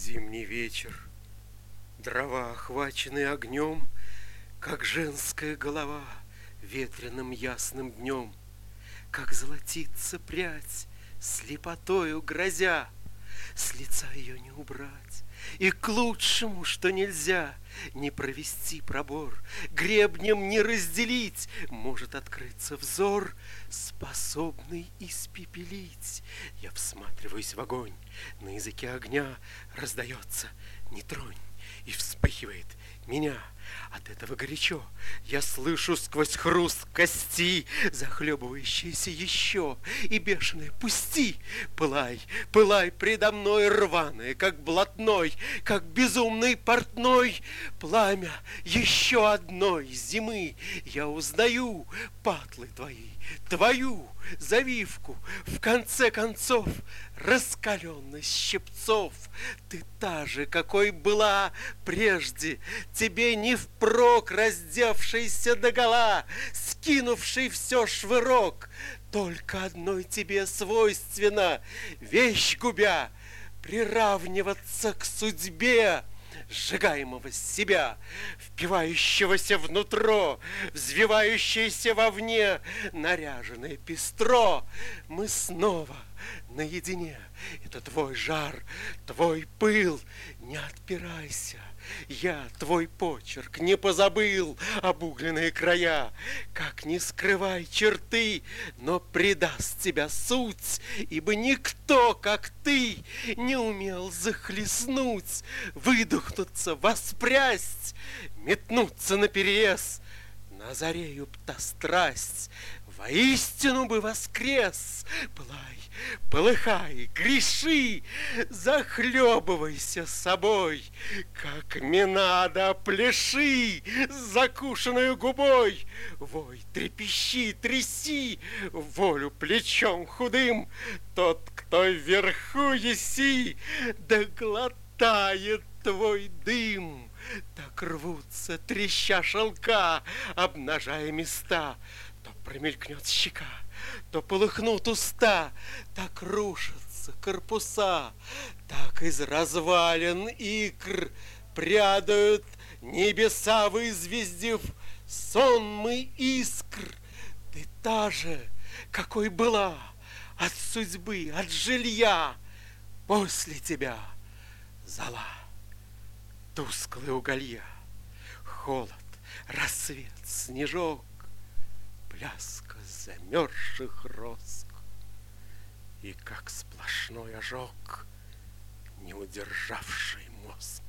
Зимний вечер, дрова, охваченные огнем, как женская голова ветреным ясным днем, как золотится прядь, слепотою грозя, с лица ее не убрать, и к лучшему, что нельзя не провести пробор, гребнем не разделить, может открыться взор, способный испепелить. Я всматриваюсь в огонь, на языке огня раздается «не тронь», и вспыхивает меня. От этого горячо. Я слышу сквозь хруст кости, захлебывающиеся еще, и бешеное «пусти!» Пылай, пылай предо мной, рваное, как блатной, как безумный портной. Пламя еще одной зимы. Я узнаю патлы твои, твою завивку, в конце концов, раскаленность щипцов. Ты та же, какой была прежде, тебе не впрок раздевшийся догола, скинувший все швырок. Только одной тебе свойственно, вещь губя, приравниваться к судьбе сжигаемого себя, впивающегося внутрь, взвивающееся вовне, наряженное пестро. Мы снова наедине. Это твой жар, твой пыл. Не отпирайся. Я твой почерк не позабыл, обугленные края. Как не скрывай черты, но предаст тебя суть, ибо никто, как ты, не умел захлестнуть, выдохнуться, воспрясть, метнуться наперерез. На заре та страсть воистину бы воскрес. Пылай, полыхай, греши, захлебывайся собой, как Минада пляши с закушенной губой. Вой, трепещи, тряси волю плечом худым, тот, кто вверху еси, да глотает твой дым. Так рвутся, треща шелка, обнажая места. То промелькнет щека, то полыхнут уста, так рушатся корпуса, так из развалин икр прядают небеса, вызвездив сонмы искр. Ты та же, какой была, от судьбы, от жилья, после тебя зола. Тусклые уголья, холод, рассвет, снежок, пляска замерзших роск, и как сплошной ожог, не удержавший мозг.